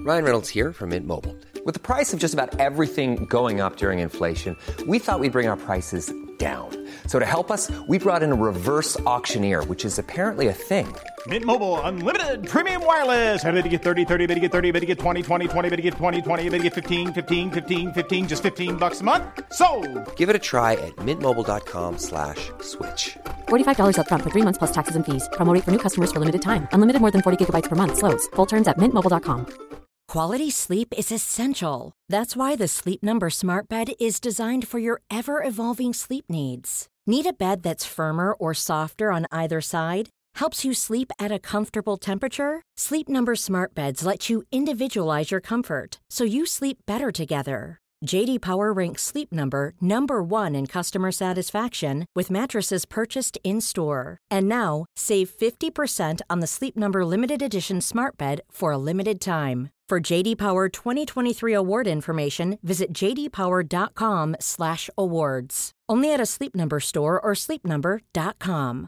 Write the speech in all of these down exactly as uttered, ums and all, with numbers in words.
Ryan Reynolds here from Mint Mobile. With the price of just about everything going up during inflation, we thought we'd bring our prices down. So to help us, we brought in a reverse auctioneer, which is apparently a thing. Mint Mobile Unlimited Premium Wireless. How to get thirty, thirty, how to get thirty, how to get twenty, twenty, twenty, how to get twenty, twenty, how to get fifteen, fifteen, fifteen, fifteen, just fifteen bucks a month? Sold! Give it a try at mintmobile.com slash switch. forty-five dollars up front for three months plus taxes and fees. Promo rate for new customers for limited time. Unlimited more than forty gigabytes per month. Slows full terms at mint mobile dot com. Quality sleep is essential. That's why the Sleep Number Smart Bed is designed for your ever-evolving sleep needs. Need a bed that's firmer or softer on either side? Helps you sleep at a comfortable temperature? Sleep Number Smart Beds let you individualize your comfort, so you sleep better together. J D Power ranks Sleep Number number one in customer satisfaction with mattresses purchased in-store. And now, save fifty percent on the Sleep Number Limited Edition Smart Bed for a limited time. For J D Power twenty twenty-three award information, visit jdpower.com slash awards. Only at a Sleep Number store or sleep number dot com.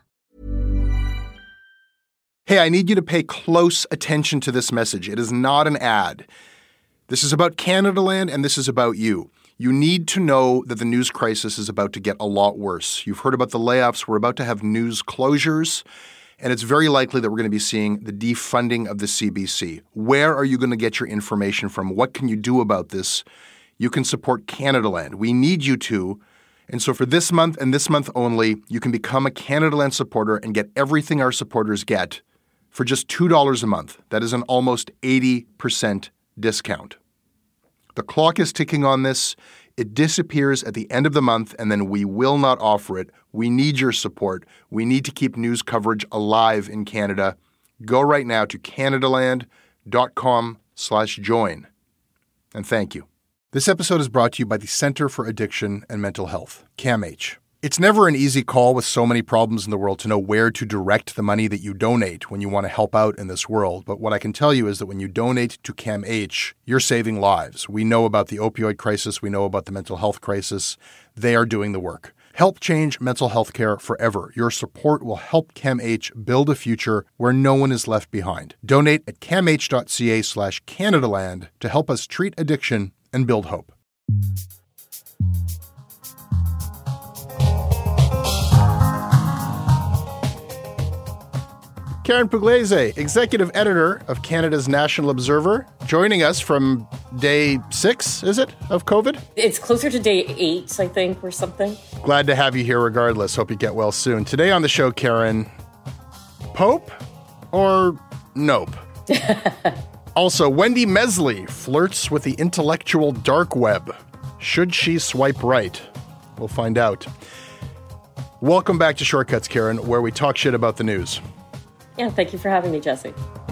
Hey, I need you to pay close attention to this message. It is not an ad. This is about Canadaland, and this is about you. You need to know that the news crisis is about to get a lot worse. You've heard about the layoffs. We're about to have news closures, and it's very likely that we're going to be seeing the defunding of the C B C. Where are you going to get your information from? What can you do about this? You can support Canadaland. We need you to. And so for this month and this month only, you can become a Canadaland supporter and get everything our supporters get for just two dollars a month. That is an almost eighty percent discount. The clock is ticking on this. It disappears at the end of the month, and then we will not offer it. We need your support. We need to keep news coverage alive in Canada. Go right now to canadaland.com slash join. And thank you. This episode is brought to you by the Centre for Addiction and Mental Health, CAMH. It's never an easy call with so many problems in the world to know where to direct the money that you donate when you want to help out in this world. But what I can tell you is that when you donate to CAMH, you're saving lives. We know about the opioid crisis. We know about the mental health crisis. They are doing the work. Help change mental health care forever. Your support will help CAMH build a future where no one is left behind. Donate at camh.ca slash Canadaland to help us treat addiction and build hope. Karen Pugliese, executive editor of Canada's National Observer, joining us from day six, is it, of COVID? It's closer to day eight, I think, or something. Glad to have you here regardless. Hope you get well soon. Today on the show, Karen, Pope or nope? Also, Wendy Mesley flirts with the intellectual dark web. Should she swipe right? We'll find out. Welcome back to Shortcuts, Karen, where we talk shit about the news. Yeah, thank you for having me, Jesse.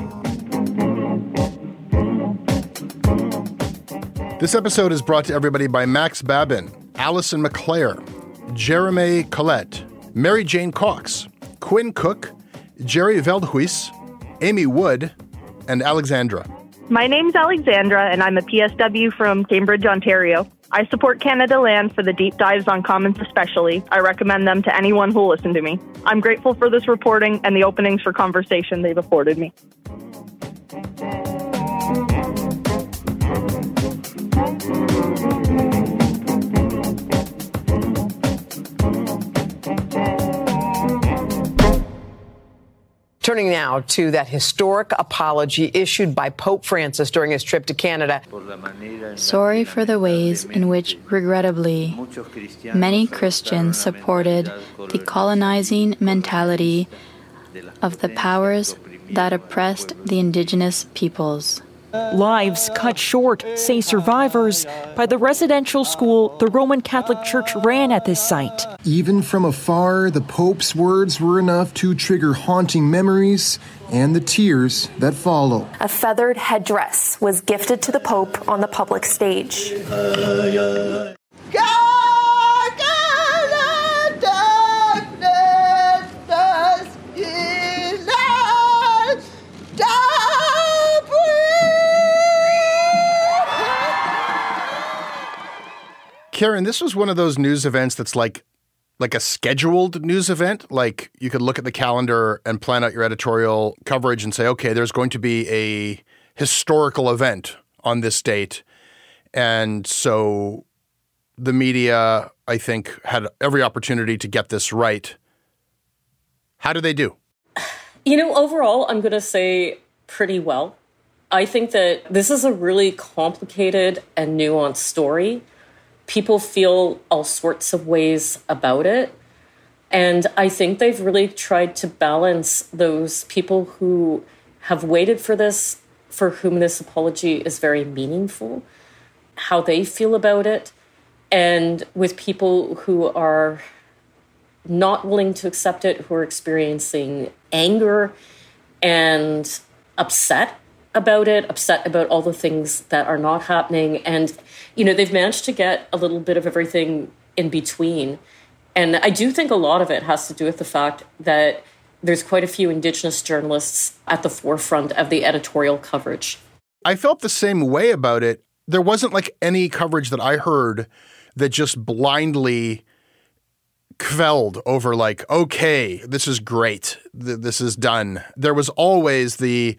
This episode is brought to everybody by Max Babin, Alison McClare, Jeremy Collette, Mary Jane Cox, Quinn Cook, Jerry Veldhuis, Amy Wood, and Alexandra. My name's Alexandra, and I'm a P S W from Cambridge, Ontario. I support Canadaland for the deep dives on Commons especially. I recommend them to anyone who'll listen to me. I'm grateful for this reporting and the openings for conversation they've afforded me. Turning now to that historic apology issued by Pope Francis during his trip to Canada. Sorry for the ways in which, regrettably, many Christians supported the colonizing mentality of the powers that oppressed the indigenous peoples. Lives cut short, say survivors, by the residential school the Roman Catholic Church ran at this site. Even from afar, the Pope's words were enough to trigger haunting memories and the tears that follow. A feathered headdress was gifted to the Pope on the public stage. God, Karen, this was one of those news events that's like like a scheduled news event. Like you could look at the calendar and plan out your editorial coverage and say, okay, there's going to be a historical event on this date. And so the media, I think, had every opportunity to get this right. How did they do? You know, overall, I'm going to say pretty well. I think that this is a really complicated and nuanced story. People feel all sorts of ways about it. And I think they've really tried to balance those people who have waited for this, for whom this apology is very meaningful, how they feel about it, and with people who are not willing to accept it, who are experiencing anger and upset about it, upset about all the things that are not happening. And, you know, they've managed to get a little bit of everything in between. And I do think a lot of it has to do with the fact that there's quite a few Indigenous journalists at the forefront of the editorial coverage. I felt the same way about it. There wasn't like any coverage that I heard that just blindly quelled over like, okay, this is great. Th- this is done. There was always the,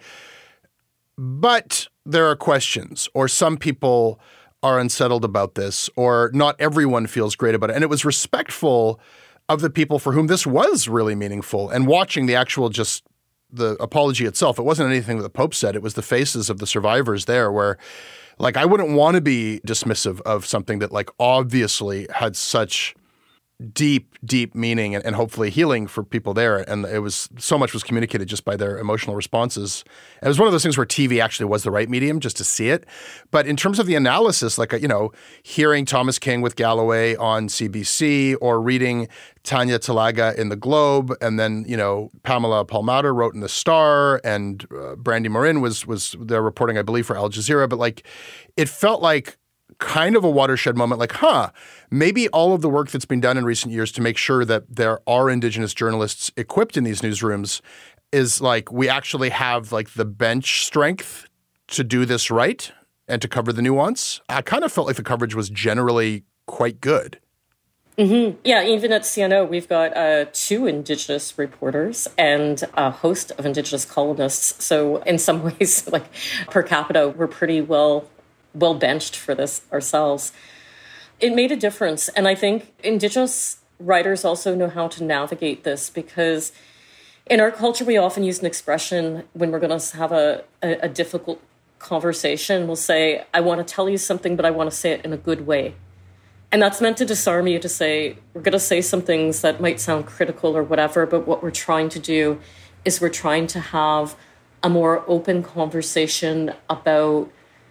but there are questions, or some people are unsettled about this, or not everyone feels great about it. And it was respectful of the people for whom this was really meaningful. And watching the actual just the apology itself, it wasn't anything that the Pope said. It was the faces of the survivors there where, like, I wouldn't want to be dismissive of something that, like, obviously had such deep, deep meaning and, and hopefully healing for people there. And it was, so much was communicated just by their emotional responses. And it was one of those things where T V actually was the right medium just to see it. But in terms of the analysis, like, you know, hearing Thomas King with Galloway on C B C or reading Tanya Talaga in the Globe, and then, you know, Pamela Palmater wrote in the Star, and uh, Brandy Morin was, was there reporting, I believe, for Al Jazeera. But like, it felt like kind of a watershed moment, like, huh, maybe all of the work that's been done in recent years to make sure that there are Indigenous journalists equipped in these newsrooms is like, we actually have like the bench strength to do this right and to cover the nuance. I kind of felt like the coverage was generally quite good. Mm-hmm. Yeah, even at C N O, we've got uh, two Indigenous reporters and a host of Indigenous columnists. So in some ways, like per capita, we're pretty well well benched for this ourselves. It made a difference. And I think Indigenous writers also know how to navigate this, because in our culture, we often use an expression when we're going to have a, a, a difficult conversation. We'll say, I want to tell you something, but I want to say it in a good way. And that's meant to disarm you, to say, we're going to say some things that might sound critical or whatever, but what we're trying to do is we're trying to have a more open conversation about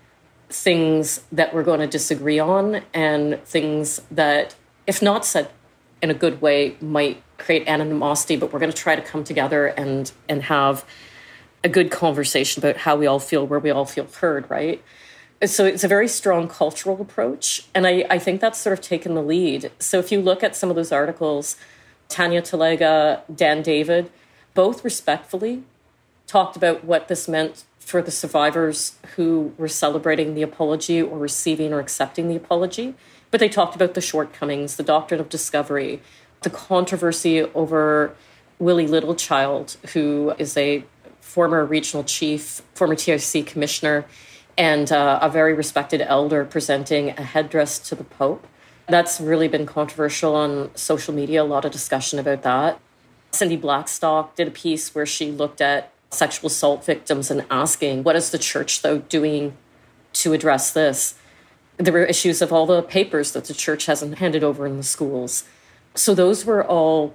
things that we're going to disagree on, and things that, if not said in a good way, might create animosity, but we're going to try to come together and and have a good conversation about how we all feel, where we all feel heard, right? So it's a very strong cultural approach, and I, I think that's sort of taken the lead. So if you look at some of those articles, Tanya Talaga, Dan David, both respectfully talked about what this meant for the survivors who were celebrating the apology or receiving or accepting the apology. But they talked about the shortcomings, the doctrine of discovery, the controversy over Willie Littlechild, who is a former regional chief, former T I C commissioner, and uh, a very respected elder presenting a headdress to the Pope. That's really been controversial on social media, a lot of discussion about that. Cindy Blackstock did a piece where she looked at sexual assault victims and asking, what is the church, though, doing to address this? There were issues of all the papers that the church hasn't handed over in the schools. So those were all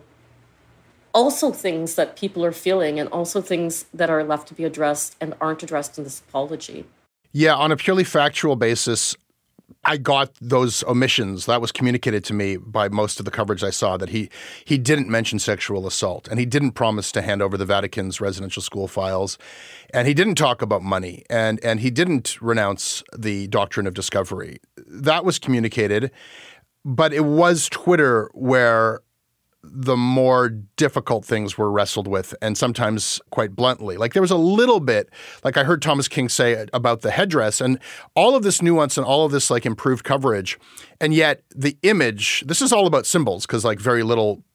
also things that people are feeling, and also things that are left to be addressed and aren't addressed in this apology. Yeah, on a purely factual basis, I got those omissions. That was communicated to me by most of the coverage I saw, that he he didn't mention sexual assault, and he didn't promise to hand over the Vatican's residential school files, and he didn't talk about money, and and he didn't renounce the doctrine of discovery. That was communicated, but it was Twitter where the more difficult things were wrestled with, and sometimes quite bluntly. Like, there was a little bit, like I heard Thomas King say about the headdress, and all of this nuance and all of this like improved coverage. And yet the image, this is all about symbols, because like very little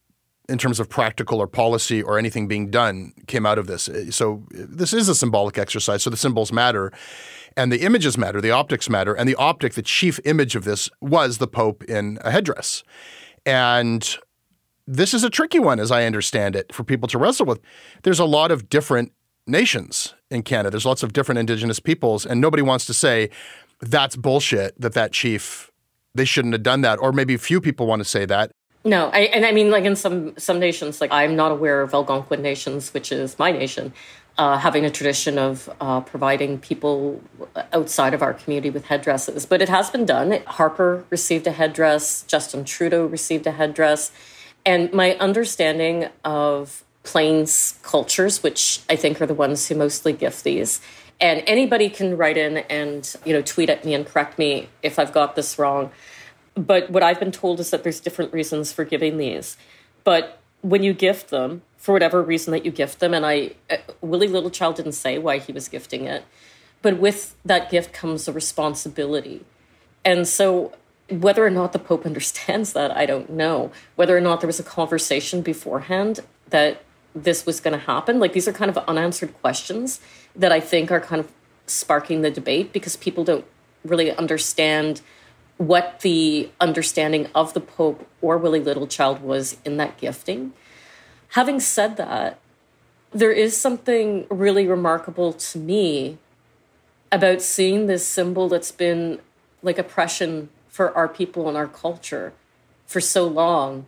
in terms of practical or policy or anything being done came out of this. So this is a symbolic exercise. So the symbols matter and the images matter, the optics matter. And the optic, the chief image of this was the Pope in a headdress. And this is a tricky one, as I understand it, for people to wrestle with. There's a lot of different nations in Canada. There's lots of different Indigenous peoples, and nobody wants to say that's bullshit, that that chief, they shouldn't have done that. Or maybe few people want to say that. No, I, and I mean, like in some some nations, like I'm not aware of Algonquin nations, which is my nation, uh, having a tradition of uh, providing people outside of our community with headdresses. But it has been done. Harper received a headdress. Justin Trudeau received a headdress. And my understanding of Plains cultures, which I think are the ones who mostly gift these, and anybody can write in and, you know, tweet at me and correct me if I've got this wrong. But what I've been told is that there's different reasons for giving these. But when you gift them, for whatever reason that you gift them, and I, uh, Willie Littlechild didn't say why he was gifting it, but with that gift comes a responsibility. And so whether or not the Pope understands that, I don't know. Whether or not there was a conversation beforehand that this was going to happen. Like, these are kind of unanswered questions that I think are kind of sparking the debate because people don't really understand what the understanding of the Pope or Willie Littlechild was in that gifting. Having said that, there is something really remarkable to me about seeing this symbol that's been like oppression for our people and our culture for so long,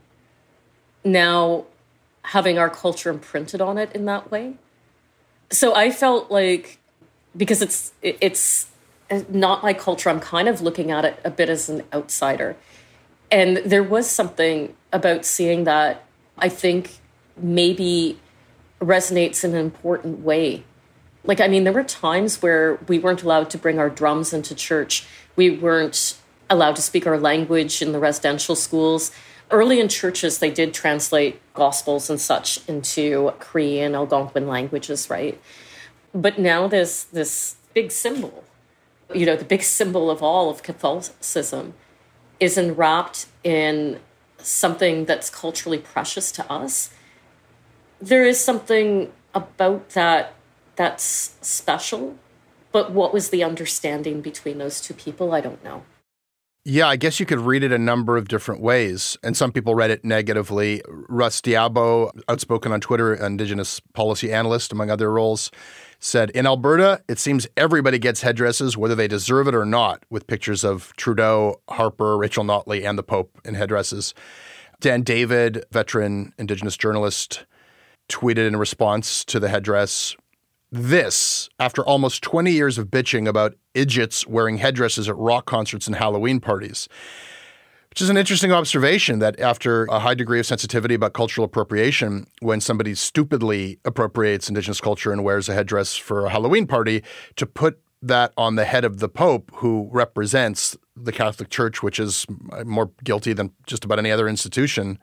now having our culture imprinted on it in that way. So I felt like, because it's it's not my culture, I'm kind of looking at it a bit as an outsider. And there was something about seeing that I think maybe resonates in an important way. Like, I mean, there were times where we weren't allowed to bring our drums into church. We weren't allowed to speak our language in the residential schools. Early in churches, they did translate gospels and such into Cree and Algonquin languages, right? But now there's this big symbol, you know, the big symbol of all of Catholicism is enwrapped in something that's culturally precious to us. There is something about that that's special, but what was the understanding between those two people? I don't know. Yeah, I guess you could read it a number of different ways, and some people read it negatively. Russ Diabo, outspoken on Twitter, Indigenous policy analyst, among other roles, said, in Alberta, it seems everybody gets headdresses, whether they deserve it or not, with pictures of Trudeau, Harper, Rachel Notley, and the Pope in headdresses. Dan David, veteran Indigenous journalist, tweeted in response to the headdress, this, after almost twenty years of bitching about idiots wearing headdresses at rock concerts and Halloween parties. Which is an interesting observation that after a high degree of sensitivity about cultural appropriation, when somebody stupidly appropriates Indigenous culture and wears a headdress for a Halloween party, to put that on the head of the Pope, who represents the Catholic Church, which is more guilty than just about any other institution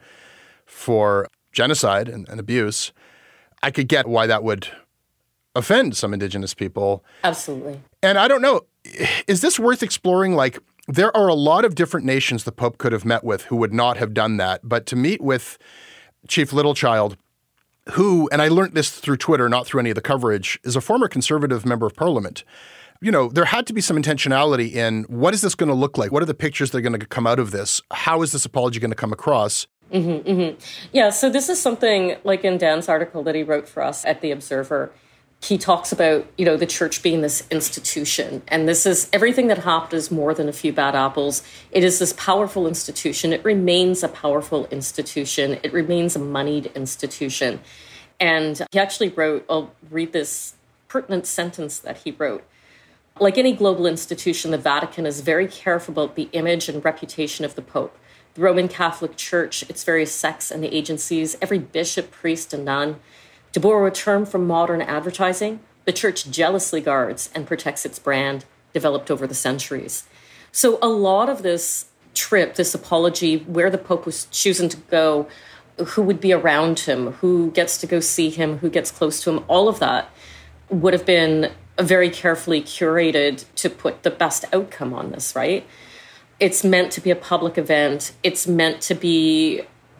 for genocide and, and abuse, I could get why that would offend some Indigenous people. Absolutely. And I don't know, is this worth exploring? Like, there are a lot of different nations the Pope could have met with who would not have done that. But to meet with Chief Littlechild, who, and I learned this through Twitter, not through any of the coverage, is a former Conservative member of Parliament. You know, there had to be some intentionality in what is this going to look like? What are the pictures that are going to come out of this? How is this apology going to come across? Mm-hmm, mm-hmm. Yeah, so this is something like in Dan's article that he wrote for us at The Observer. He talks about, you know, the church being this institution. And this is everything that happened is more than a few bad apples. It is this powerful institution. It remains a powerful institution. It remains a moneyed institution. And he actually wrote, I'll read this pertinent sentence that he wrote. Like any global institution, the Vatican is very careful about the image and reputation of the Pope. The Roman Catholic Church, its various sects and the agencies, every bishop, priest, and nun. To borrow a term from modern advertising, the church jealously guards and protects its brand, developed over the centuries. So a lot of this trip, this apology, where the Pope was choosing to go, who would be around him, who gets to go see him, who gets close to him, all of that would have been very carefully curated to put the best outcome on this, right? It's meant to be a public event. It's meant to be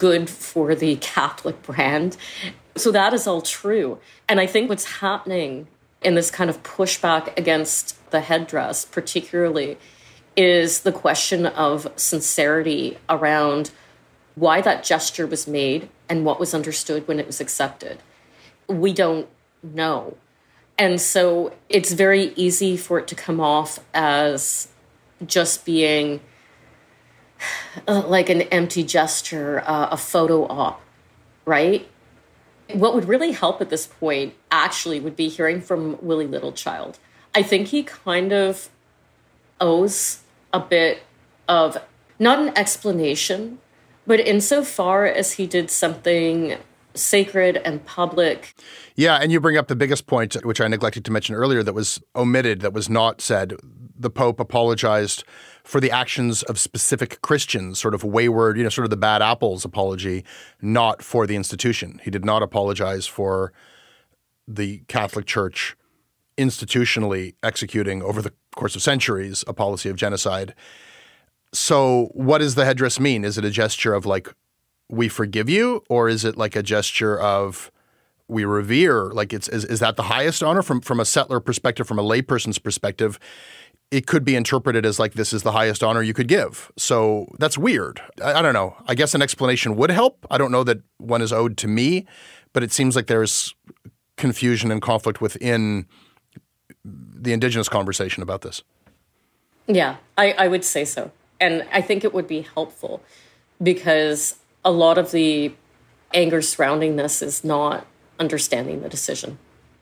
good for the Catholic brand. So that is all true. And I think what's happening in this kind of pushback against the headdress, particularly, is the question of sincerity around why that gesture was made and what was understood when it was accepted. We don't know. And so it's very easy for it to come off as just being uh, like an empty gesture, uh, a photo op, right? What would really help at this point actually would be hearing from Willie Littlechild. I think he kind of owes a bit of, not an explanation, but insofar as he did something sacred and public. Yeah, and you bring up the biggest point, which I neglected to mention earlier, that was omitted, that was not said. The Pope apologized for the actions of specific Christians, sort of wayward, you know, sort of the bad apples apology, not for the institution. He did not apologize for the Catholic Church institutionally executing over the course of centuries a policy of genocide. So what does the headdress mean? Is it a gesture of like, we forgive you, or is it like a gesture of we revere? Like, it's is, is that the highest honor from from a settler perspective, from a layperson's perspective? It could be interpreted as like, this is the highest honor you could give. So that's weird. I, I don't know. I guess an explanation would help. I don't know that one is owed to me, but it seems like there's confusion and conflict within the Indigenous conversation about this. Yeah, I, I would say so. And I think it would be helpful because a lot of the anger surrounding this is not understanding the decision.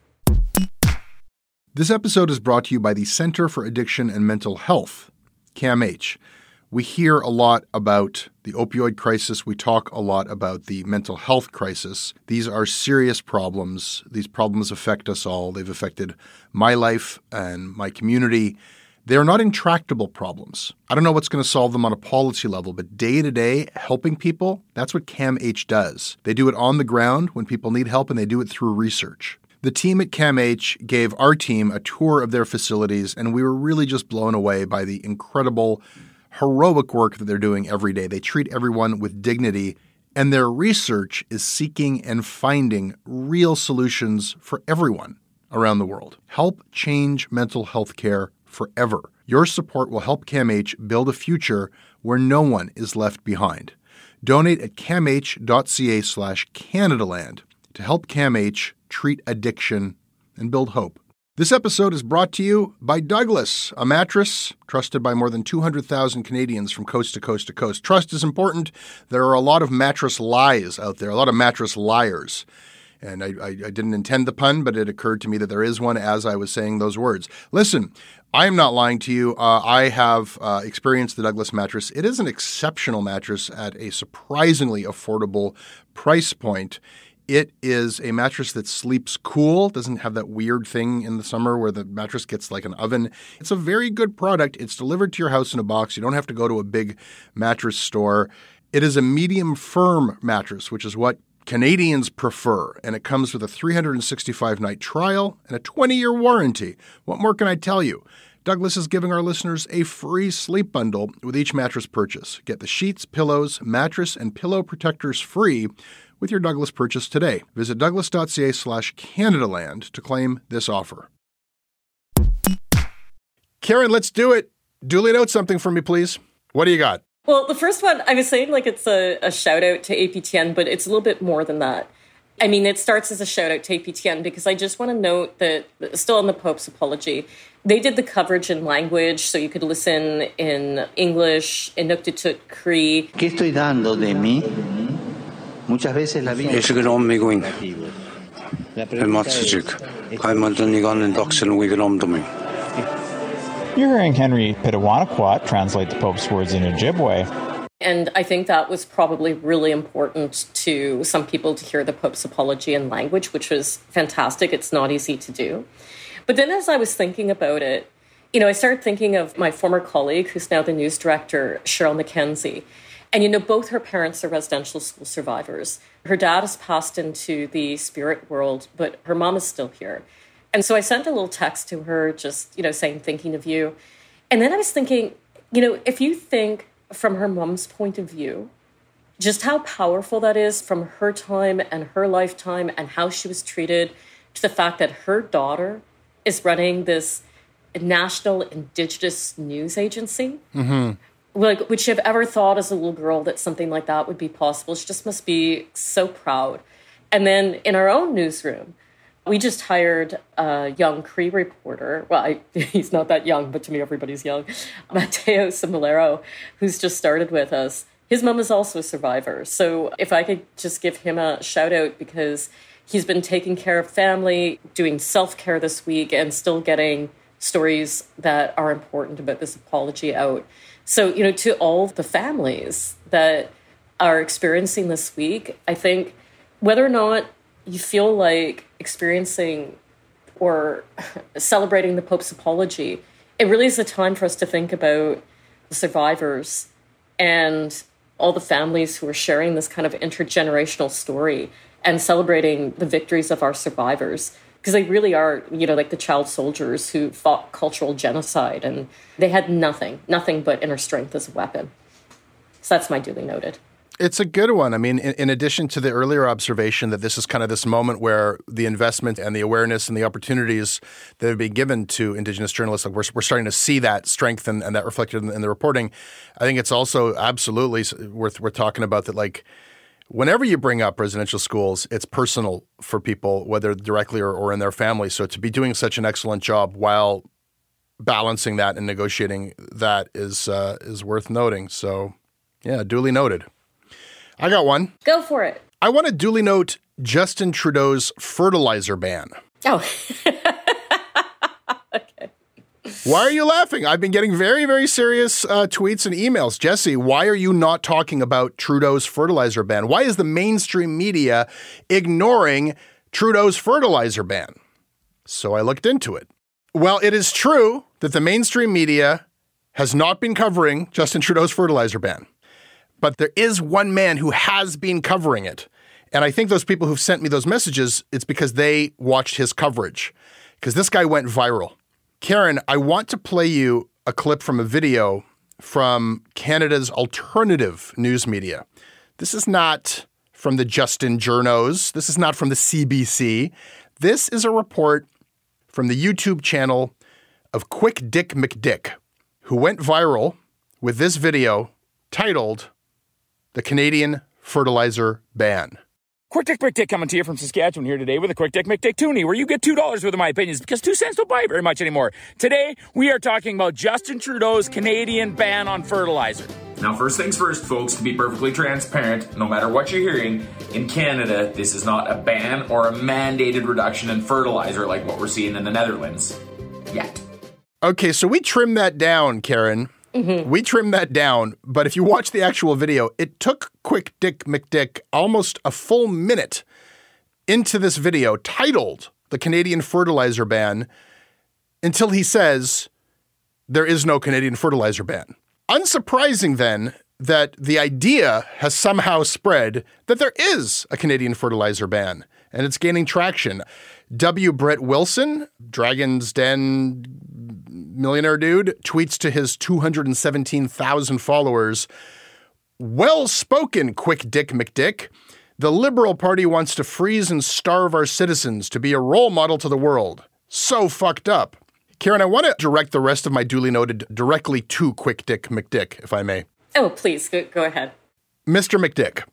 This episode is brought to you by the Center for Addiction and Mental Health, C A M H. We hear a lot about the opioid crisis. We talk a lot about the mental health crisis. These are serious problems. These problems affect us all. They've affected my life and my community. They're not intractable problems. I don't know what's going to solve them on a policy level, but day-to-day, helping people, that's what C A M H does. They do it on the ground when people need help, and they do it through research. The team at C A M H gave our team a tour of their facilities, and we were really just blown away by the incredible, heroic work that they're doing every day. They treat everyone with dignity, and their research is seeking and finding real solutions for everyone around the world. Help change mental health care forever. Your support will help C A M H build a future where no one is left behind. Donate at camh.ca slash Canadaland to help C A M H treat addiction and build hope. This episode is brought to you by Douglas, a mattress trusted by more than two hundred thousand Canadians from coast to coast to coast. Trust is important. There are a lot of mattress lies out there, a lot of mattress liars. And I, I, I didn't intend the pun, but it occurred to me that there is one as I was saying those words. Listen, I am not lying to you. Uh, I have uh, experienced the Douglas mattress. It is an exceptional mattress at a surprisingly affordable price point. It is a mattress that sleeps cool, doesn't have that weird thing in the summer where the mattress gets like an oven. It's a very good product. It's delivered to your house in a box. You don't have to go to a big mattress store. It is a medium firm mattress, which is what Canadians prefer, and it comes with a three hundred sixty-five night trial and a twenty-year warranty. What more can I tell you? Douglas is giving our listeners a free sleep bundle with each mattress purchase. Get the sheets, pillows, mattress, and pillow protectors free with your Douglas purchase today. Visit douglas.ca slash Canadaland to claim this offer. Karen, let's do it. Duly note something for me, please. What do you got? Well, the first one, I was saying like it's a, a shout out to A P T N, but it's a little bit more than that. I mean, it starts as a shout out to A P T N because I just want to note that, still on the Pope's apology, they did the coverage in language, so you could listen in English, Inuktitut, Cree. ¿Qué estoy dando de mí? Muchas veces la vida es ommigoin. El matsujik. Kaimaltanigan and Doxel Wiganomdomi. You're hearing Henry Pitawanakwat translate the Pope's words in Ojibwe. And I think that was probably really important to some people to hear the Pope's apology in language, which was fantastic. It's not easy to do. But then as I was thinking about it, you know, I started thinking of my former colleague, who's now the news director, Cheryl McKenzie. And, you know, both her parents are residential school survivors. Her dad has passed into the spirit world, but her mom is still here. And so I sent a little text to her just, you know, saying, thinking of you. And then I was thinking, you know, if you think from her mom's point of view, just how powerful that is from her time and her lifetime and how she was treated to the fact that her daughter is running this national Indigenous news agency. Mm-hmm. Like, would she have ever thought as a little girl that something like that would be possible? She just must be so proud. And then in our own newsroom, we just hired a young Cree reporter. Well, I, he's not that young, but to me, everybody's young. Mateo Similero, who's just started with us. His mom is also a survivor. So if I could just give him a shout out, because he's been taking care of family, doing self-care this week, and still getting stories that are important about this apology out. So, you know, to all the families that are experiencing this week, I think whether or not you feel like experiencing or celebrating the Pope's apology, it really is a time for us to think about the survivors and all the families who are sharing this kind of intergenerational story and celebrating the victories of our survivors. Because they really are, you know, like the child soldiers who fought cultural genocide, and they had nothing, nothing but inner strength as a weapon. So that's my duly noted. It's a good one. I mean, in, in addition to the earlier observation that this is kind of this moment where the investment and the awareness and the opportunities that have been given to Indigenous journalists, like we're, we're starting to see that strength and, and that reflected in, in the reporting. I think it's also absolutely worth, worth talking about that, like, whenever you bring up residential schools, it's personal for people, whether directly or, or in their family. So to be doing such an excellent job while balancing that and negotiating that is uh, is worth noting. So, yeah, duly noted. I got one. Go for it. I want to duly note Justin Trudeau's fertilizer ban. Oh. Why are you laughing? I've been getting very, very serious uh, tweets and emails. Jesse, why are you not talking about Trudeau's fertilizer ban? Why is the mainstream media ignoring Trudeau's fertilizer ban? So I looked into it. Well, it is true that the mainstream media has not been covering Justin Trudeau's fertilizer ban. But there is one man who has been covering it. And I think those people who've sent me those messages, it's because they watched his coverage. Because this guy went viral. Karen, I want to play you a clip from a video from Canada's alternative news media. This is not from the Justin Journos. This is not from the C B C. This is a report from the YouTube channel of Quick Dick McDick, who went viral with this video titled "The Canadian Fertilizer Ban." Quick Dick McDick coming to you from Saskatchewan here today with a Quick Dick McDick Toonie, where you get two dollars worth of my opinions because two cents don't buy very much anymore. Today, we are talking about Justin Trudeau's Canadian ban on fertilizer. Now, first things first, folks, to be perfectly transparent, no matter what you're hearing, in Canada, this is not a ban or a mandated reduction in fertilizer like what we're seeing in the Netherlands. Yet. Okay, so we trimmed that down, Karen. Mm-hmm. We trimmed that down, but if you watch the actual video, it took Quick Dick McDick almost a full minute into this video titled "The Canadian Fertilizer Ban" until he says there is no Canadian fertilizer ban. Unsurprising then that the idea has somehow spread that there is a Canadian fertilizer ban, and it's gaining traction. W. Brett Wilson, Dragon's Den millionaire dude, tweets to his two hundred seventeen thousand followers, "Well spoken, Quick Dick McDick. The Liberal Party wants to freeze and starve our citizens to be a role model to the world. So fucked up." Karen, I want to direct the rest of my duly noted directly to Quick Dick McDick, if I may. Oh, please, go, go ahead. Mister McDick.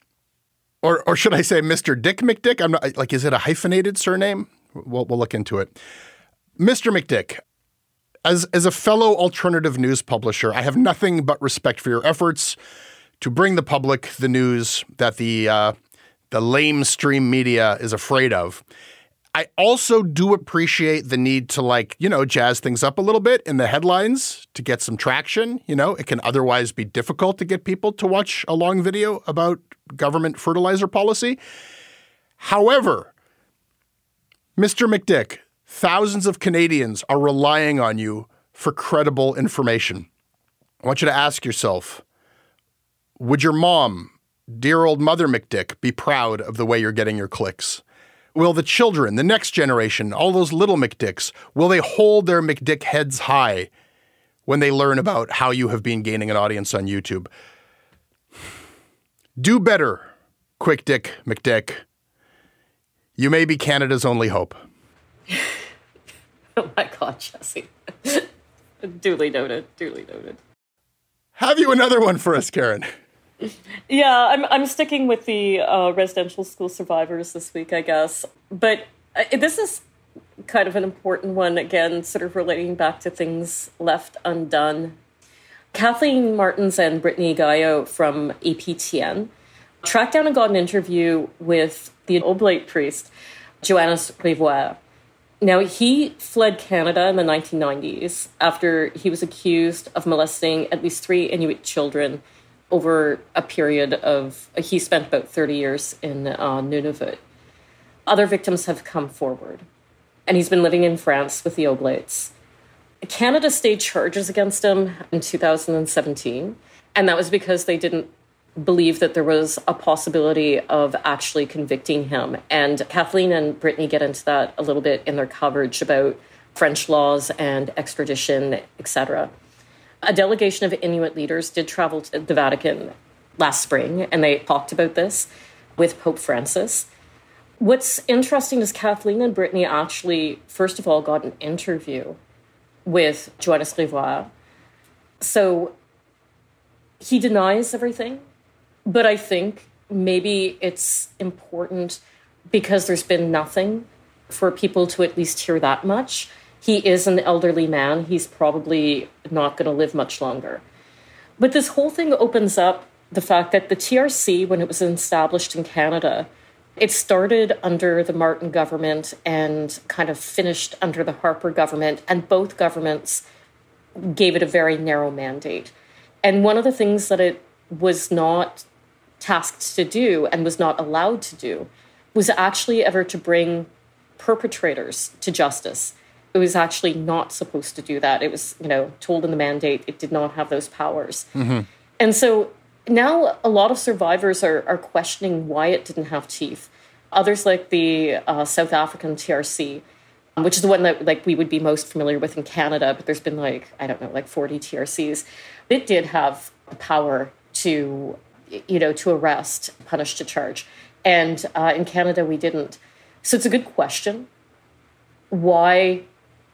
Or or should I say Mister Dick McDick? I'm not, like, is it a hyphenated surname? We'll, we'll look into it. Mister McDick, as, as a fellow alternative news publisher, I have nothing but respect for your efforts to bring the public the news that the uh, the lamestream media is afraid of. I also do appreciate the need to, like, you know, jazz things up a little bit in the headlines to get some traction. You know, it can otherwise be difficult to get people to watch a long video about government fertilizer policy. However, Mister McDick, thousands of Canadians are relying on you for credible information. I want you to ask yourself, would your mom, dear old Mother McDick, be proud of the way you're getting your clicks? Will the children, the next generation, all those little McDicks, will they hold their McDick heads high when they learn about how you have been gaining an audience on YouTube? Do better, Quick Dick McDick. You may be Canada's only hope. Oh my God, Jesse. Duly noted, duly noted. Have you another one for us, Karen? Yeah, I'm I'm sticking with the uh, residential school survivors this week, I guess. But uh, this is kind of an important one, again, sort of relating back to things left undone. Kathleen Martins and Brittany Gayo from A P T N tracked down and got an interview with the Oblate priest, Joannes Rivoire. Now, he fled Canada in the nineteen nineties after he was accused of molesting at least three Inuit children over a period of, he spent about thirty years in uh, Nunavut. Other victims have come forward, and he's been living in France with the Oblates. Canada stayed charges against him in two thousand seventeen, and that was because they didn't believe that there was a possibility of actually convicting him. And Kathleen and Brittany get into that a little bit in their coverage about French laws and extradition, et cetera. A delegation of Inuit leaders did travel to the Vatican last spring, and they talked about this with Pope Francis. What's interesting is Kathleen and Brittany actually, first of all, got an interview with Joannes Rivoire. So he denies everything, but I think maybe it's important because there's been nothing for people to at least hear that much. He is an elderly man. He's probably not going to live much longer. But this whole thing opens up the fact that the T R C, when it was established in Canada, it started under the Martin government and kind of finished under the Harper government, and both governments gave it a very narrow mandate. And one of the things that it was not tasked to do and was not allowed to do was actually ever to bring perpetrators to justice. It was actually not supposed to do that. It was, you know, told in the mandate it did not have those powers. Mm-hmm. And so now a lot of survivors are, are questioning why it didn't have teeth. Others, like the uh, South African T R C, um, which is the one that like we would be most familiar with in Canada, but there's been like, I don't know, like forty T R Cs. It did have the power to, you know, to arrest, punish, to charge. And uh, in Canada, we didn't. So it's a good question why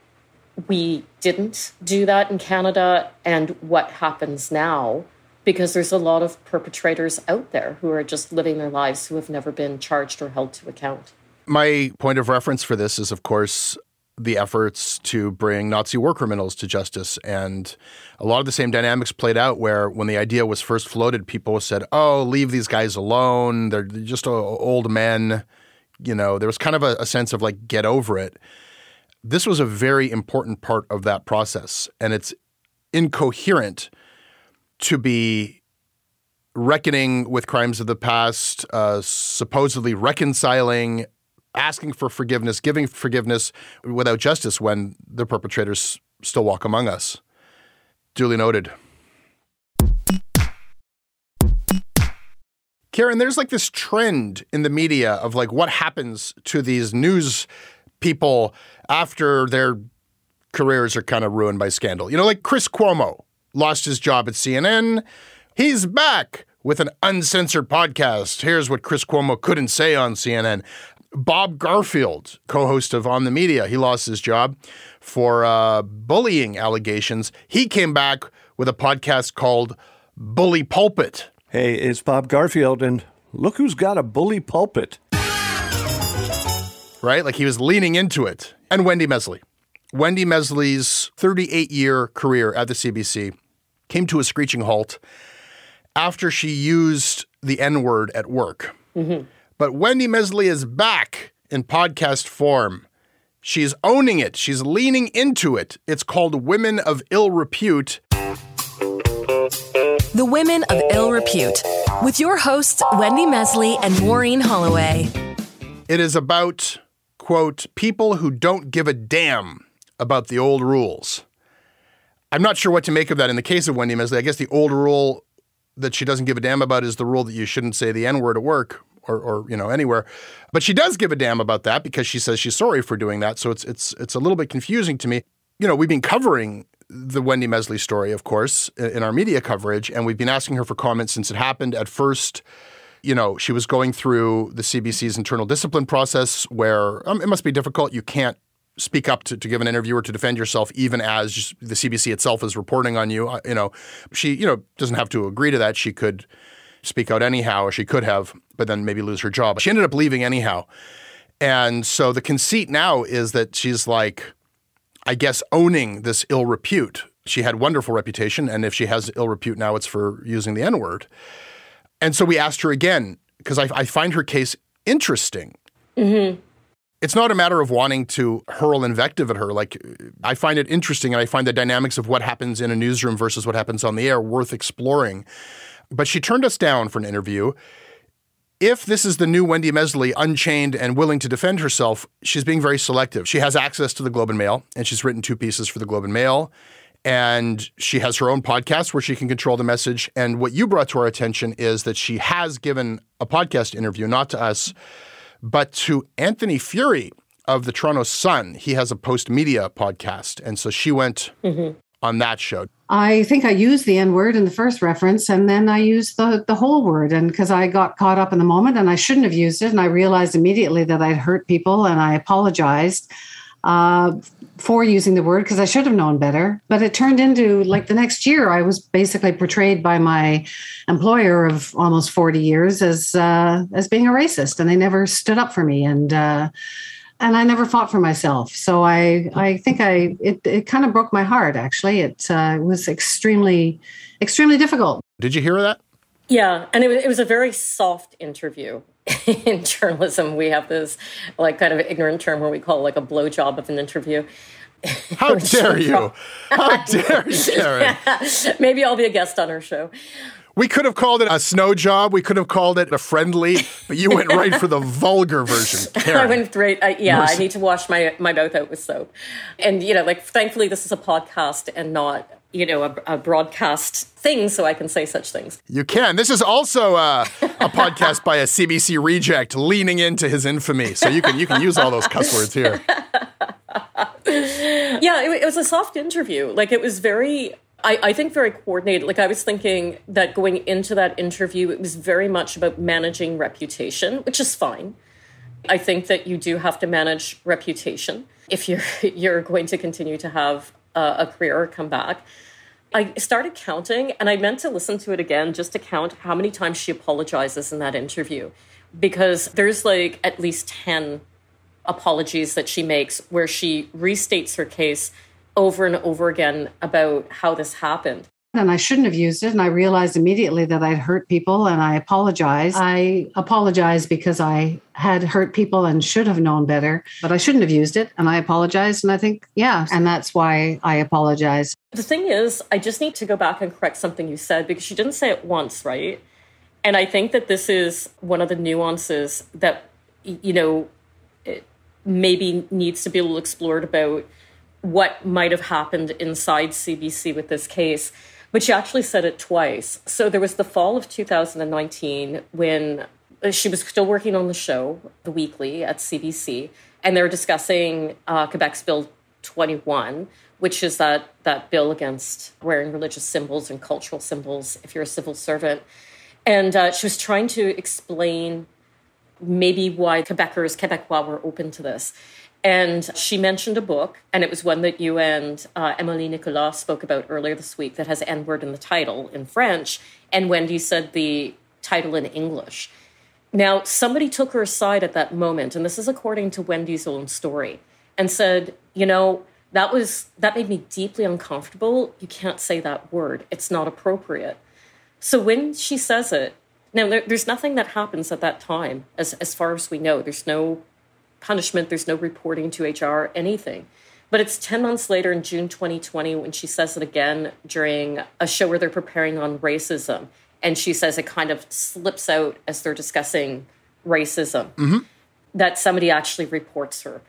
we didn't do that in Canada and what happens now, because there's a lot of perpetrators out there who are just living their lives who have never been charged or held to account. My point of reference for this is, of course, the efforts to bring Nazi war criminals to justice. And a lot of the same dynamics played out where when the idea was first floated, people said, oh, leave these guys alone. They're just old men. You know, there was kind of a, a sense of like, get over it. This was a very important part of that process. And it's incoherent to be reckoning with crimes of the past, uh, supposedly reconciling, asking for forgiveness, giving forgiveness without justice when the perpetrators still walk among us. Duly noted. Karen, there's like this trend in the media of like what happens to these news people after their careers are kind of ruined by scandal. You know, like Chris Cuomo lost his job at C N N. He's back with an uncensored podcast. Here's what Chris Cuomo couldn't say on C N N. Bob Garfield, co-host of On the Media, he lost his job for uh, bullying allegations. He came back with a podcast called Bully Pulpit. Hey, it's Bob Garfield, and look who's got a bully pulpit. Right? Like he was leaning into it. And Wendy Mesley. Wendy Mesley's thirty-eight-year career at the C B C came to a screeching halt after she used the N-word at work. Mm-hmm. But Wendy Mesley is back in podcast form. She's owning it. She's leaning into it. It's called Women of Ill Repute. The Women of Ill Repute, with your hosts, Wendy Mesley and Maureen Holloway. It is about, quote, people who don't give a damn about the old rules. I'm not sure what to make of that in the case of Wendy Mesley. I guess the old rule that she doesn't give a damn about is the rule that you shouldn't say the N-word at work or, or you know, anywhere. But she does give a damn about that because she says she's sorry for doing that. So it's it's it's a little bit confusing to me. You know, we've been covering the Wendy Mesley story, of course, in our media coverage, and we've been asking her for comments since it happened. At first, you know, she was going through the C B C's internal discipline process where um, it must be difficult. You can't speak up to, to give an interview or to defend yourself, even as the C B C itself is reporting on you. You know, she, you know, doesn't have to agree to that. She could speak out anyhow, or she could have, but then maybe lose her job. She ended up leaving anyhow. And so the conceit now is that she's like, I guess, owning this ill repute. She had wonderful reputation, and if she has ill repute now, it's for using the N-word. And so we asked her again, because I, I find her case interesting. Mm-hmm. It's not a matter of wanting to hurl invective at her. Like, I find it interesting, and I find the dynamics of what happens in a newsroom versus what happens on the air worth exploring. But she turned us down for an interview. If this is the new Wendy Mesley, unchained and willing to defend herself, she's being very selective. She has access to the Globe and Mail, and she's written two pieces for the Globe and Mail. And she has her own podcast where she can control the message. And what you brought to our attention is that she has given a podcast interview, not to us, but to Anthony Furey of the Toronto Sun. He has a post-media podcast. And so she went mm-hmm. on that show. I think I used the N-word in the first reference, and then I used the, the whole word. And because I got caught up in the moment and I shouldn't have used it. And I realized immediately that I'd hurt people, and I apologized uh, for using the word because I should have known better. But it turned into, like, the next year, I was basically portrayed by my employer of almost forty years as uh, as being a racist. And they never stood up for me. And uh, and I never fought for myself. So I I think I it, it kind of broke my heart, actually. It uh, was extremely, extremely difficult. Did you hear that? Yeah. And it was, it was a very soft interview. In journalism, we have this like kind of ignorant term where we call it like a blowjob of an interview. How dare you? How dare you, Karen? Maybe I'll be a guest on her show. We could have called it a snow job. We could have called it a friendly, but you went right for the vulgar version, Karen. I went right. Uh, yeah, Mercy. I need to wash my, my mouth out with soap. And, you know, like, thankfully, this is a podcast and not, you know, a, a broadcast thing, so I can say such things. You can. This is also uh, a podcast by a C B C reject leaning into his infamy. So you can you can use all those cuss words here. Yeah, it, it was a soft interview. Like, it was very... I, I think very coordinated. Like, I was thinking that going into that interview, it was very much about managing reputation, which is fine. I think that you do have to manage reputation if you're you're going to continue to have a, a career or come back. I started counting, and I meant to listen to it again just to count how many times she apologizes in that interview, because there's like at least ten apologies that she makes where she restates her case over and over again about how this happened. And I shouldn't have used it. And I realized immediately that I'd hurt people, and I apologized. I apologized because I had hurt people and should have known better, but I shouldn't have used it. And I apologized. And I think, yeah, and that's why I apologize. The thing is, I just need to go back and correct something you said, because you didn't say it once, right? And I think that this is one of the nuances that, you know, it maybe needs to be a little explored about what might have happened inside C B C with this case. But she actually said it twice. So there was the fall of two thousand nineteen when she was still working on the show, The Weekly, at C B C, and they were discussing uh, Quebec's Bill twenty-one, which is that, that bill against wearing religious symbols and cultural symbols if you're a civil servant. And uh, she was trying to explain maybe why Quebecers, Quebecois were open to this. And she mentioned a book, and it was one that you and uh, Emily Nicolas spoke about earlier this week that has N-word in the title in French, and Wendy said the title in English. Now, somebody took her aside at that moment, and this is according to Wendy's own story, and said, you know, that was that made me deeply uncomfortable. You can't say that word. It's not appropriate. So when she says it, now there, there's nothing that happens at that time, as, as far as we know. There's no punishment, there's no reporting to H R, anything. But it's ten months later in June twenty twenty when she says it again during a show where they're preparing on racism. And she says it kind of slips out as they're discussing racism, mm-hmm. that somebody actually reports her.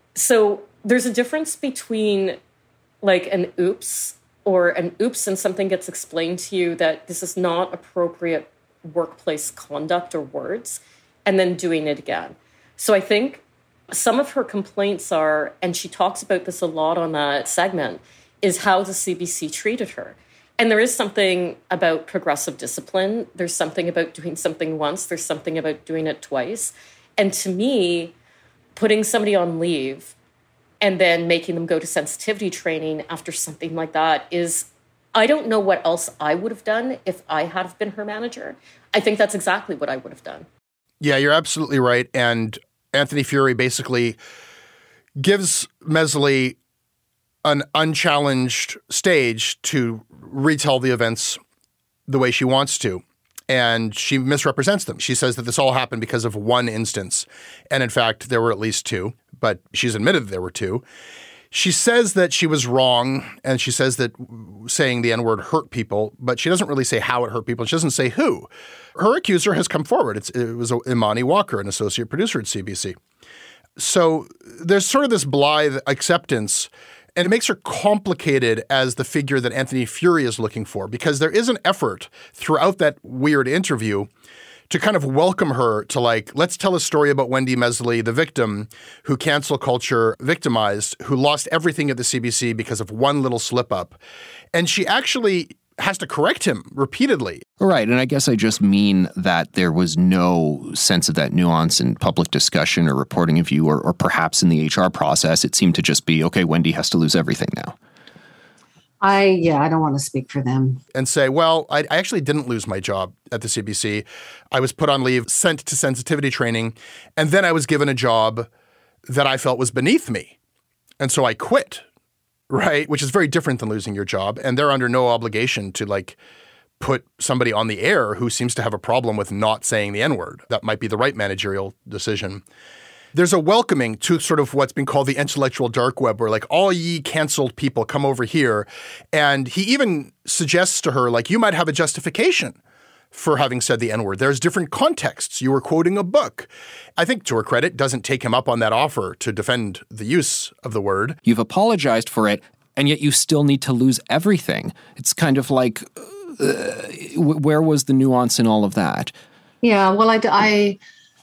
So there's a difference between like an oops or an oops and something gets explained to you that this is not appropriate workplace conduct or words, and then doing it again. So I think some of her complaints are, and she talks about this a lot on that segment, is how the C B C treated her. And there is something about progressive discipline. There's something about doing something once. There's something about doing it twice. And to me, putting somebody on leave and then making them go to sensitivity training after something like that is, I don't know what else I would have done if I had have been her manager. I think that's exactly what I would have done. Yeah, you're absolutely right. And Anthony Furey basically gives Mesli an unchallenged stage to retell the events the way she wants to. And she misrepresents them. She says that this all happened because of one instance. And in fact, there were at least two, but she's admitted that there were two. She says that she was wrong, and she says that saying the N-word hurt people, but she doesn't really say how it hurt people. She doesn't say who. Her accuser has come forward. It's, it was Imani Walker, an associate producer at C B C. So there's sort of this blithe acceptance, and it makes her complicated as the figure that Anthony Furey is looking for, because there is an effort throughout that weird interview to kind of welcome her to, like, let's tell a story about Wendy Mesli, the victim who cancel culture victimized, who lost everything at the C B C because of one little slip up. And she actually has to correct him repeatedly. Right. And I guess I just mean that there was no sense of that nuance in public discussion or reporting of you, or, or perhaps in the H R process. It seemed to just be, okay, Wendy has to lose everything now. I, yeah, I don't want to speak for them. And say, well, I, I actually didn't lose my job at the C B C. I was put on leave, sent to sensitivity training, and then I was given a job that I felt was beneath me. And so I quit, right? Which is very different than losing your job. And they're under no obligation to, like, put somebody on the air who seems to have a problem with not saying the N-word. That might be the right managerial decision. There's a welcoming to sort of what's been called the intellectual dark web, where, like, all ye canceled people come over here. And he even suggests to her, like, you might have a justification for having said the N-word. There's different contexts. You were quoting a book. I think, to her credit, doesn't take him up on that offer to defend the use of the word. You've apologized for it, and yet you still need to lose everything. It's kind of like, uh, where was the nuance in all of that? Yeah, well, I, I,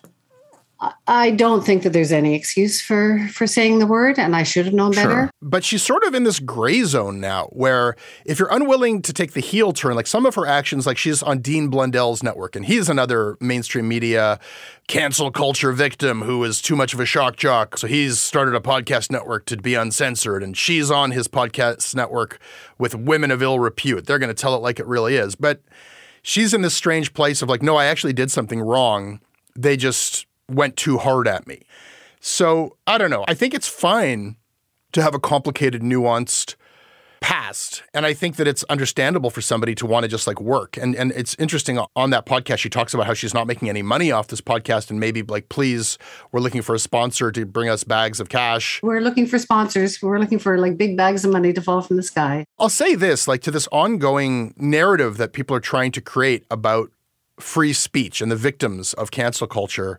I don't think that there's any excuse for, for saying the word, and I should have known better. Sure. But she's sort of in this gray zone now, where if you're unwilling to take the heel turn, like some of her actions, like she's on Dean Blundell's network, and he's another mainstream media cancel culture victim who is too much of a shock jock. So he's started a podcast network to be uncensored, and she's on his podcast network with women of ill repute. They're going to tell it like it really is. But she's in this strange place of, like, no, I actually did something wrong. They just went too hard at me. So I don't know. I think it's fine to have a complicated, nuanced past. And I think that it's understandable for somebody to want to just, like, work. And and it's interesting, on that podcast, she talks about how she's not making any money off this podcast, and maybe, like, please, we're looking for a sponsor to bring us bags of cash. We're looking for sponsors. We're looking for, like, big bags of money to fall from the sky. I'll say this, like, to this ongoing narrative that people are trying to create about free speech and the victims of cancel culture,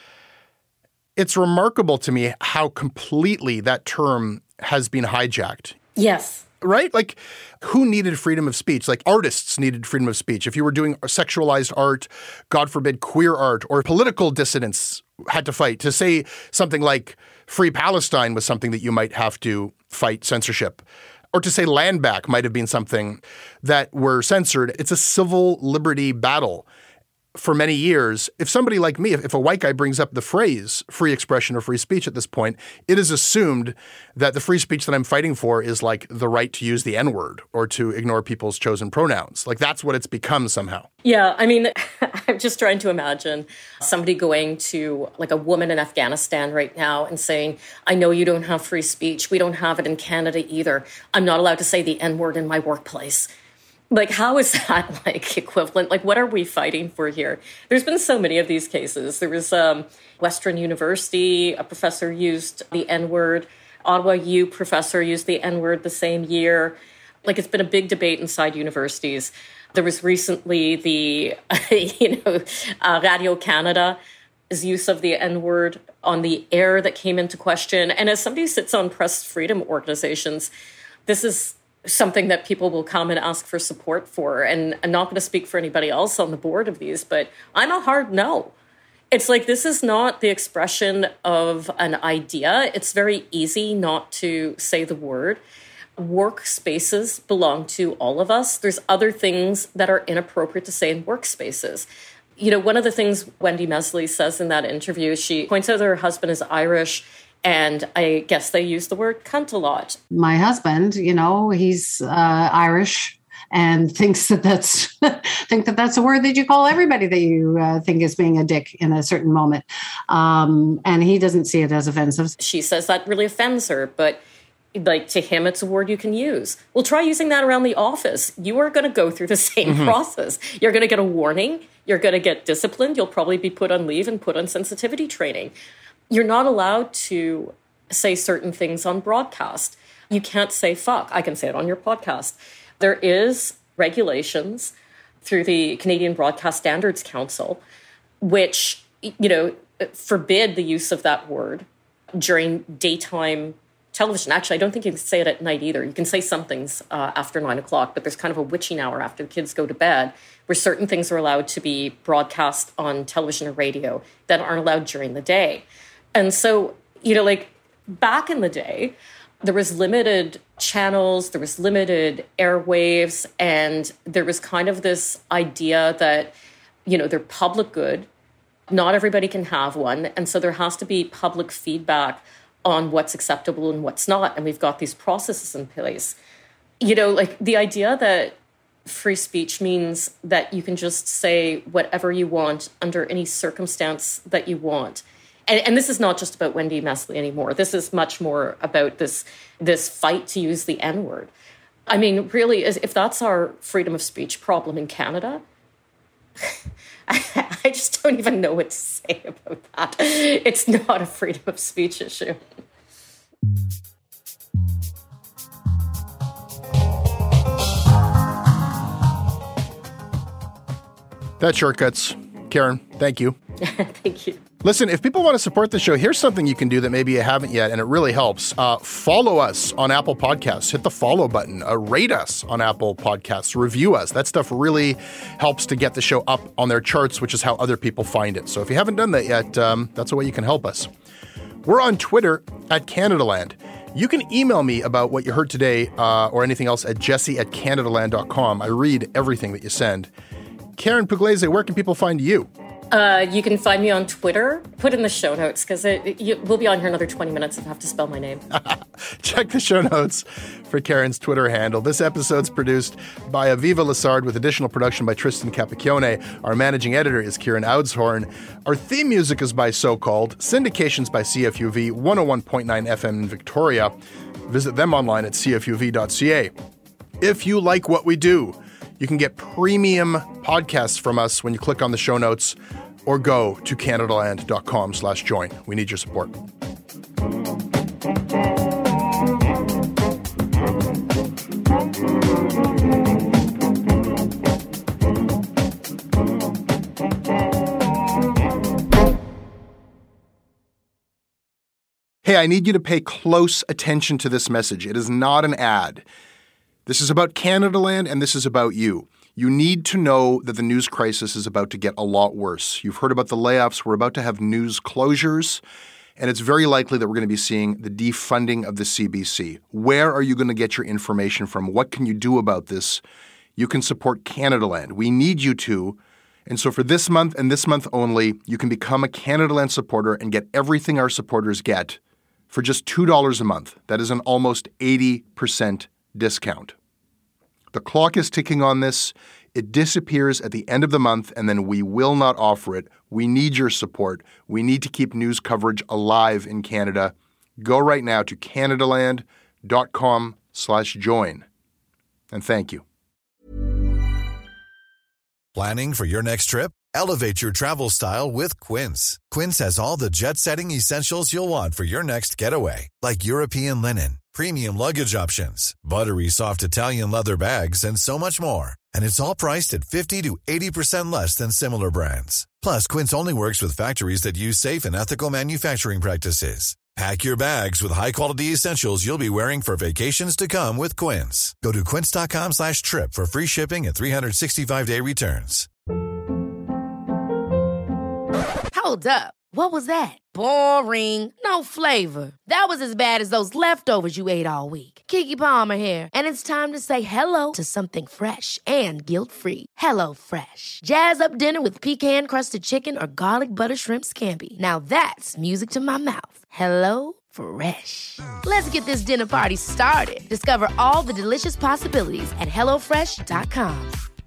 it's remarkable to me how completely that term has been hijacked. Yes. Right? Like, who needed freedom of speech? Like, artists needed freedom of speech. If you were doing sexualized art, God forbid, queer art, or political dissidents had to fight. To say something like Free Palestine was something that you might have to fight censorship. Or to say land back might have been something that were censored. It's a civil liberty battle. For many years, if somebody like me, if, if a white guy brings up the phrase free expression or free speech at this point, it is assumed that the free speech that I'm fighting for is, like, the right to use the N-word or to ignore people's chosen pronouns. Like, that's what it's become somehow. Yeah, I mean, I'm just trying to imagine somebody going to, like, a woman in Afghanistan right now and saying, I know you don't have free speech. We don't have it in Canada either. I'm not allowed to say the N-word in my workplace. Like, how is that, like, equivalent? Like, what are we fighting for here? There's been so many of these cases. There was um, Western University, a professor used the N-word. Ottawa U professor used the N-word the same year. Like, it's been a big debate inside universities. There was recently the, you know, uh, Radio Canada's use of the N-word on the air that came into question. And as somebody who sits on press freedom organizations, this is something that people will come and ask for support for. And I'm not going to speak for anybody else on the board of these, but I'm a hard no. It's like, this is not the expression of an idea. It's very easy not to say the word. workspaces belong to all of us. There's other things that are inappropriate to say in workspaces. You know, one of the things Wendy Mesley says in that interview, she points out that her husband is Irish, and I guess they use the word cunt a lot. My husband, you know, he's uh, Irish and thinks that that's think that that's a word that you call everybody that you uh, think is being a dick in a certain moment. Um, and he doesn't see it as offensive. She says that really offends her, but like to him, it's a word you can use. Well, try using that around the office. You are going to go through the same mm-hmm. process. You're going to get a warning. You're going to get disciplined. You'll probably be put on leave and put on sensitivity training. You're not allowed to say certain things on broadcast. You can't say fuck. I can say it on your podcast. There is regulations through the Canadian Broadcast Standards Council, which, you know, forbid the use of that word during daytime television. Actually, I don't think you can say it at night either. You can say some things uh, after nine o'clock, but there's kind of a witching hour after the kids go to bed where certain things are allowed to be broadcast on television or radio that aren't allowed during the day. And so, you know, like back in the day, there was limited channels, there was limited airwaves, and there was kind of this idea that, you know, they're public good. Not everybody can have one. And so there has to be public feedback on what's acceptable and what's not. And we've got these processes in place. You know, like the idea that free speech means that you can just say whatever you want under any circumstance that you want. And, and this is not just about Wendy Mesley anymore. This is much more about this, this fight to use the N-word. I mean, really, if that's our freedom of speech problem in Canada, I, I just don't even know what to say about that. It's not a freedom of speech issue. That's Shortcuts. Karen, thank you. Thank you. Listen, if people want to support the show, here's something you can do that maybe you haven't yet, and it really helps. Uh, follow us on Apple Podcasts. Hit the follow button. Uh, rate us on Apple Podcasts. Review us. That stuff really helps to get the show up on their charts, which is how other people find it. So if you haven't done that yet, um, that's a way you can help us. We're on Twitter at Canadaland. You can email me about what you heard today uh, or anything else at jesse at canadaland dot com. I read everything that you send. Karen Pugliese, where can people find you? Uh, you can find me on Twitter. Put in the show notes because we'll be on here another twenty minutes if I have to spell my name. Check the show notes for Karen's Twitter handle. This episode's produced by Aviva Lessard with additional production by Tristan Capacchione. Our managing editor is Kieran Outshorn. Our theme music is by So Called. Syndications by C F U V one oh one point nine F M in Victoria. Visit them online at c f u v dot c a. If you like what we do, you can get premium podcasts from us when you click on the show notes or go to canadaland dot com slash join. We need your support. Hey, I need you to pay close attention to this message. It is not an ad. This is about Canadaland, and this is about you. You need to know that the news crisis is about to get a lot worse. You've heard about the layoffs. We're about to have news closures, and it's very likely that we're going to be seeing the defunding of the C B C. Where are you going to get your information from? What can you do about this? You can support Canadaland. We need you to. And so for this month and this month only, you can become a Canadaland supporter and get everything our supporters get for just two dollars a month. That is an almost eighty percent discount. The clock is ticking on this. It disappears at the end of the month, and then we will not offer it. We need your support. We need to keep news coverage alive in Canada. Go right now to canadaland dot com slash join. And thank you. Planning for your next trip? Elevate your travel style with Quince. Quince has all the jet-setting essentials you'll want for your next getaway, like European linen, premium luggage options, buttery soft Italian leather bags, and so much more. And it's all priced at fifty to eighty percent less than similar brands. Plus, Quince only works with factories that use safe and ethical manufacturing practices. Pack your bags with high-quality essentials you'll be wearing for vacations to come with Quince. Go to quince dot com slash trip for free shipping and three sixty-five day returns. Hold up. What was that? Boring. No flavor. That was as bad as those leftovers you ate all week. Keke Palmer here, and it's time to say hello to something fresh and guilt-free. Hello Fresh. Jazz up dinner with pecan-crusted chicken or garlic butter shrimp scampi. Now that's music to my mouth. Hello Fresh. Let's get this dinner party started. Discover all the delicious possibilities at hello fresh dot com.